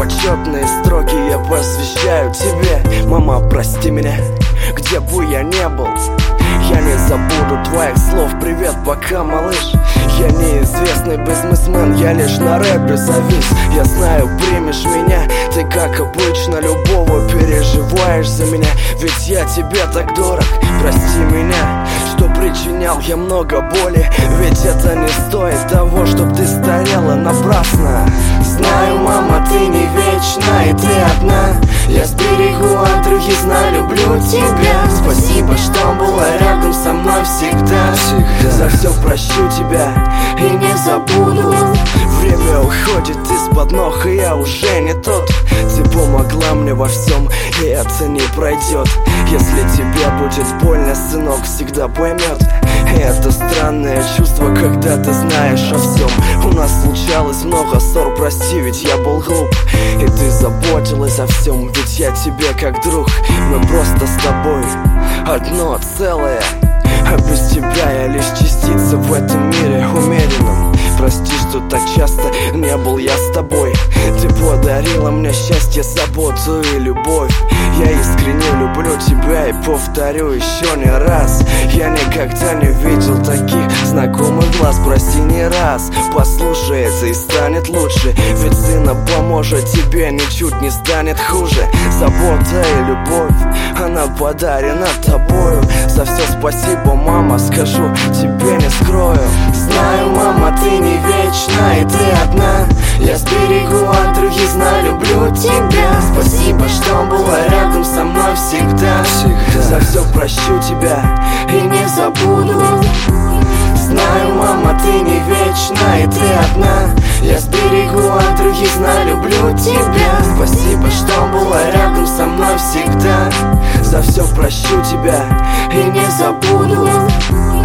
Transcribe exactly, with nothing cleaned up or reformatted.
почетные строки я посвящаю тебе. Мама, прости меня, где бы я не был, я не забуду твоих слов. Привет, пока, малыш. Я неизвестный бизнесмен, я лишь на рэпе завис. Я знаю, примешь меня, ты как обычно любого переживаешь за меня. Ведь я тебе так дорог, прости меня, что причинял я много боли. Ведь это не стоит того, чтоб ты старела напрасно. Знаю, мама, ты не вечна и ты одна. Я сберегу от других, знаю, люблю тебя. Спасибо, что была рядом со мной всегда, всегда. За все прощу тебя и не забуду. Время уходит из-под ног, и я уже не тот. Ты помогла мне во всем, и это не пройдет. Если тебе будет больно, сынок всегда поймет. И это странное чувство, когда ты знаешь о всем. У нас случалось много ссор, прости, ведь я был глуп. И ты заботилась о всем, ведь я тебе как друг. Мы просто с тобой одно целое, а без тебя я лишь частица в этом мире умеренном. Прости, что так часто не был я с тобой. Ты подарила мне счастье, заботу и любовь. Я искренне люблю тебя и повторю еще не раз. Я никогда не видел таких знакомых глаз. Прости не раз, послушается и станет лучше. Ведь сына поможет тебе, ничуть не станет хуже. Забота и любовь, она подарена тобою. За все спасибо, мама, скажу тебе не скрою. Знаю, мама, ты не вечна и ты одна. Я сберегу от других, знаю, люблю тебя. Спасибо, что была рядом со мной всегда, всегда. За все прощу тебя и не забуду. Знаю, мама, ты не вечна и ты одна. Я сберегу от других, знаю, люблю тебя. Спасибо, что была рядом со мной всегда. За все прощу тебя и не забуду.